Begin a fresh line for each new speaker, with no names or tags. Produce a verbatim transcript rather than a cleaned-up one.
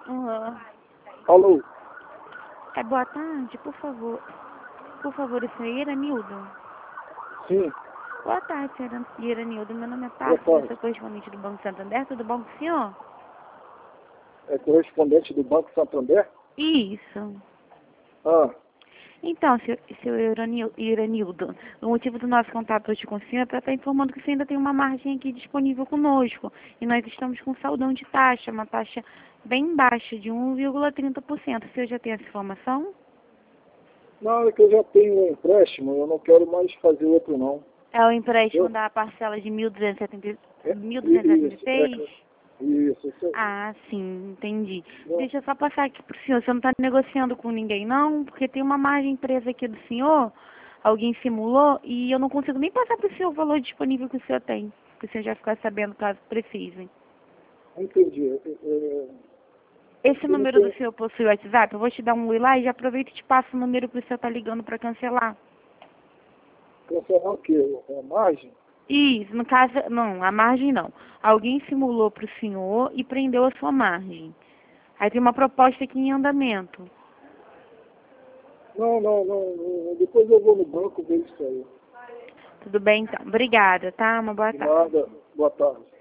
Aham.
Alô?
É, boa tarde, por favor. Por favor, isso aí, Iranildo?
Sim,
Boa tarde, senhora Iranildo. Meu nome é
boa
Tarso, eu
tarde.
sou correspondente do Banco Santander. Tudo bom com o senhor?
É correspondente do Banco Santander?
Isso.
Ah,
Então, seu, seu Iranil- Iranildo, o motivo do nosso contato hoje com o senhor é para estar informando que o senhor ainda tem uma margem aqui disponível conosco. E nós estamos com saldão de taxa, uma taxa bem baixa, de um vírgula trinta por cento. O senhor já tem essa informação?
não, é que eu já tenho um empréstimo, eu não quero mais fazer outro não.
É o empréstimo
Eu,
da parcela de mil duzentos e setenta
é,
mil duzentos e setenta e
isso,
seis?
é, isso, isso aí.
Ah, sim, entendi.
Não,
Deixa eu só passar aqui pro senhor. Você não está negociando com ninguém, não? Porque tem uma margem presa aqui do senhor. Alguém simulou e eu não consigo nem passar pro senhor o valor disponível que o senhor tem. Para o senhor já ficar sabendo caso precise.
não entendi. É, é,
Esse
eu não
número do
tenho,
senhor possui WhatsApp? Eu vou te dar um oi lá e já aproveito e te passo o número que o senhor tá ligando para cancelar.
cancelar o quê? A margem?
Isso, no caso, não, a margem não. Alguém simulou para o senhor e prendeu a sua margem. Aí tem uma proposta aqui em andamento.
Não, não, não, não, depois eu vou no banco ver isso aí.
Tudo bem, então. Obrigada, tá? Uma boa
De
tarde.
nada, boa tarde.